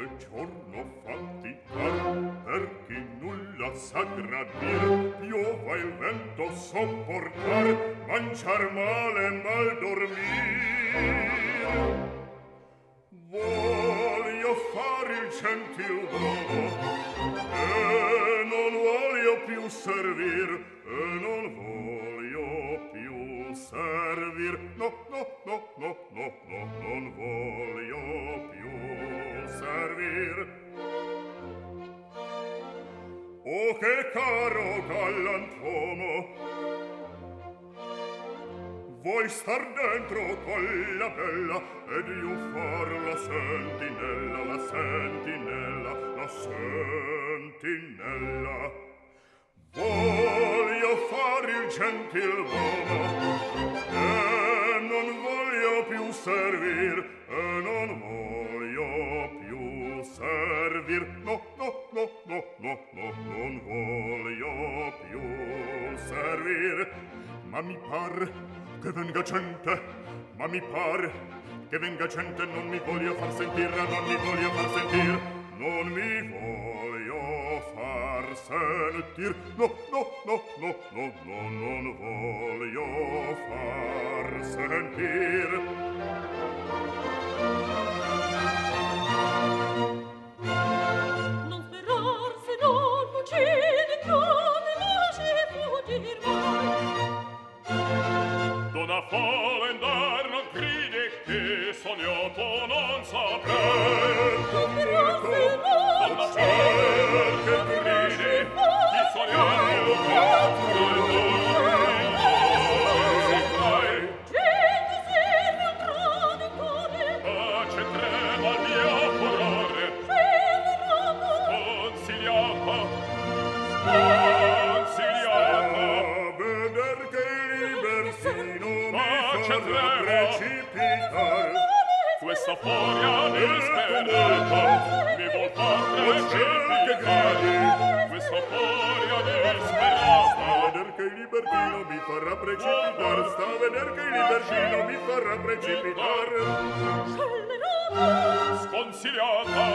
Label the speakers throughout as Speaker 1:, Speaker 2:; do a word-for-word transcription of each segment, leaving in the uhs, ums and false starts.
Speaker 1: e giorno faticar, perché nulla sa gradir, piova il vento sopportar, mangiar male, mal dormir. Voglio far il gentiluomo e non voglio più servir, e non voglio più servir. No, no, no, no, no, no, non voglio più servir. Oh, che caro galantuomo, vuoi star dentro con la bella ed io far la sentinella, la sentinella, la sentinella. Voglio far il gentiluomo e non voglio più servir, e non voglio più servir. No, no, no, no, no, no, non voglio più servir. Ma mi par che venga gente, ma mi par che venga gente, non mi voglio far sentir, non mi voglio far sentir, non mi voglio far sentir. No, no, no, no, no, no, non voglio far sentir.
Speaker 2: Non sperar se non fuggire, non lasci fuggir mai.
Speaker 3: Dona Falendar non crede che sognato non saprei. Donna Falendar che crede che sognato non saprei.
Speaker 2: Gente si rientra di cuore,
Speaker 3: Pace trema il mio cuore, sconsigliata, sconsigliata.
Speaker 1: Veder che il versino mi
Speaker 3: Pace
Speaker 1: farà
Speaker 3: trema.
Speaker 1: precipitar.
Speaker 3: Questa furia disperata mi vuol far precipitare. Questa furia disperata.
Speaker 1: Sta a veder che il libertino mi farà precipitar. Sta a veder che il libertino mi farà precipitar.
Speaker 3: Sconsigliata,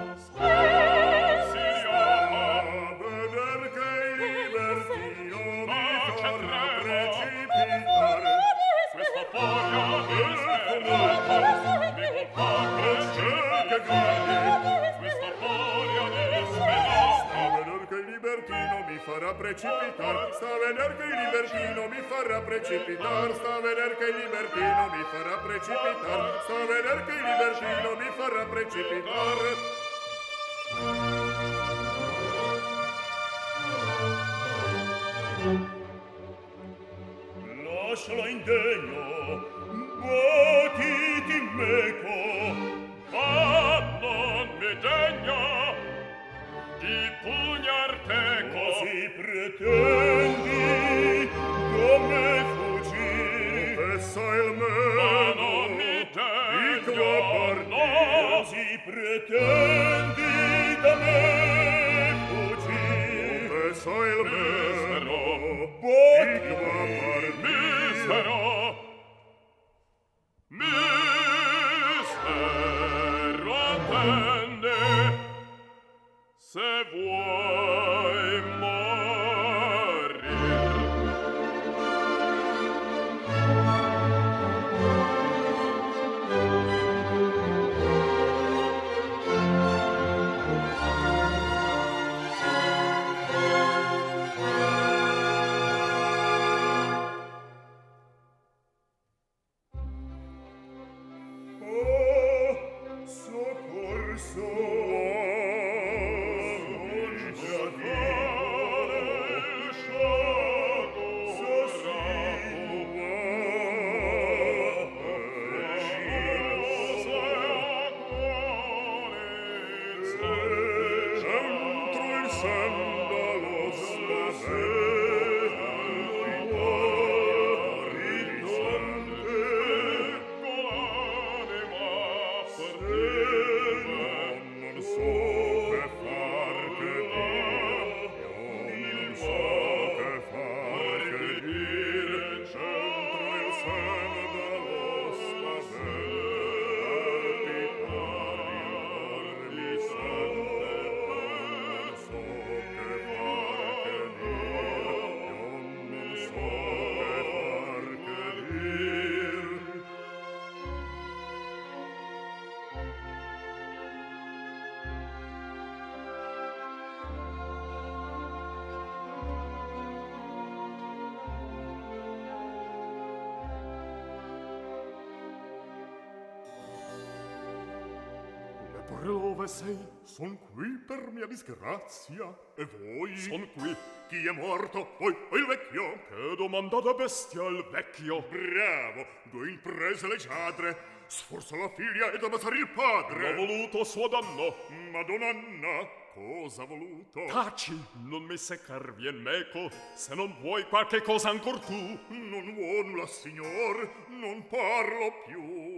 Speaker 1: Sta
Speaker 3: sconsigliata.
Speaker 1: a veder che il libertino mi
Speaker 3: Pace
Speaker 1: farà
Speaker 3: trema.
Speaker 1: precipitar.
Speaker 3: Questa furia disperata mi vuol far precipitare. Questa furia disperata.
Speaker 1: Sta a veder che il libertino mi farà precipitar. Sta a veder che il libertino mi farà precipitar. Sta a veder che il libertino mi farà precipitar. Sta a veder che il libertino mi farà precipitar.
Speaker 3: Lascialo indegno, battiti meco, ma non mi degno di pugnar teco.
Speaker 1: Così pretendi da me fuggì, fessa il
Speaker 3: Ma
Speaker 1: meno,
Speaker 3: non mi
Speaker 1: di
Speaker 3: degno,
Speaker 1: qua partir.
Speaker 3: no.
Speaker 1: Così pretendi da me fuggì, fessa il meno, di qua partir.
Speaker 3: Misero, misero, attende, se vuoi morir.
Speaker 1: Oh, soccorso
Speaker 3: Signore, dove sei?
Speaker 1: Son qui per mia disgrazia. E voi?
Speaker 3: Son qui.
Speaker 1: Chi è morto? Voi o il vecchio?
Speaker 3: Che domandata bestia il vecchio?
Speaker 1: Bravo! Due imprese leggiadre. Sforza la figlia ed ammazzare il padre.
Speaker 3: L'ha voluto suo danno.
Speaker 1: Madonna Anna, cosa ha voluto?
Speaker 3: Taci, non mi seccar vien meco, se non vuoi qualche cosa ancor tu.
Speaker 1: Non vuol la signor, non parlo più.